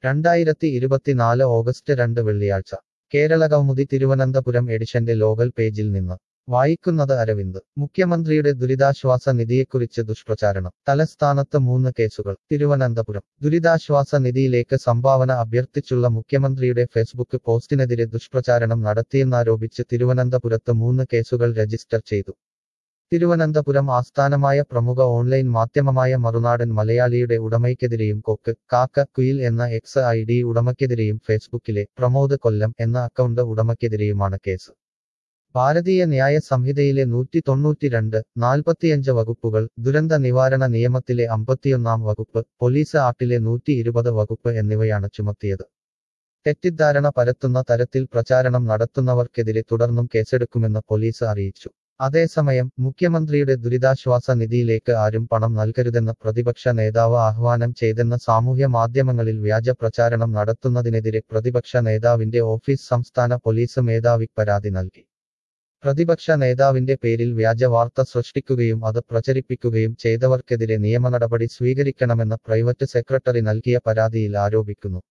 2024 August 2 വെള്ളിയാഴ്ച കേരളകൗമുദി തിരുവനന്തപുരം എഡിഷന്റെ local പേജിൽ നിന്ന് വായിക്കുന്നത് അരവിന്ദ്. മുഖ്യമന്ത്രിയുടെ ദുരിതാശ്വാസ നിധിയെക്കുറിച്ച് ദുഷ്പ്രചാരണം. തലസ്ഥാനത്ത് 3 കേസുകൾ. തിരുവനന്തപുരം. ദുരിതാശ്വാസ നിധിയിലേക്ക് സംഭാവന അഭ്യർത്ഥിച്ചുള്ള മുഖ്യമന്ത്രിയുടെ ഫേസ്ബുക്ക് പോസ്റ്റിനെതിരെ ദുഷ്പ്രചാരണം നടത്തിയെന്നാരോപിച്ച് തിരുവനന്തപുരത്ത് 3 കേസുകൾ രജിസ്റ്റർ ചെയ്തു. തിരുവനന്തപുരം ആസ്ഥാനമായ പ്രമുഖ ഓൺലൈൻ മാധ്യമമായ മറുനാടൻ മലയാളിയുടെ ഉടമയ്ക്കെതിരെയും കൊക്ക്, കാക്ക, കുയിൽ എന്ന എക്സ് ID ഉടമയ്ക്കെതിരെയും ഫേസ്ബുക്കിലെ പ്രമോദ് കൊല്ലം എന്ന അക്കൗണ്ട് ഉടമയ്ക്കെതിരെയുമാണ് കേസ്. ഭാരതീയ ന്യായ സംഹിതയിലെ 192, 45 വകുപ്പുകൾ, ദുരന്ത നിവാരണ നിയമത്തിലെ 51-ാം വകുപ്പ്, പോലീസ് ആക്ടിലെ 120 വകുപ്പ് എന്നിവയാണ് ചുമത്തിയത്. തെറ്റിദ്ധാരണ പരത്തുന്ന തരത്തിൽ പ്രചാരണം നടത്തുന്നവർക്കെതിരെ തുടർന്നും കേസെടുക്കുമെന്ന് പോലീസ് അറിയിച്ചു. അതേസമയം മുഖ്യമന്ത്രിയുടെ ദുരിതാശ്വാസ നിധിയിലേക്ക് ആരും പണം നൽകരുതെന്ന് പ്രതിപക്ഷ നേതാവ് ആഹ്വാനം ചെയ്തെന്ന് സാമൂഹ്യ മാധ്യമങ്ങളിൽ വ്യാജ പ്രചാരണം നടത്തുന്നതിനെതിരെ പ്രതിപക്ഷ നേതാവിന്റെ ഓഫീസ് സംസ്ഥാന പോലീസ് മേധാവിക്ക് പരാതി നൽകി. പ്രതിപക്ഷ നേതാവിന്റെ പേരിൽ വ്യാജ വാർത്ത സൃഷ്ടിക്കുകയും അത് പ്രചരിപ്പിക്കുകയും ചെയ്തവർക്കെതിരെ നിയമനടപടി സ്വീകരിക്കണമെന്ന് പ്രൈവറ്റ് സെക്രട്ടറി നൽകിയ പരാതിയിൽ ആരോപിക്കുന്നു.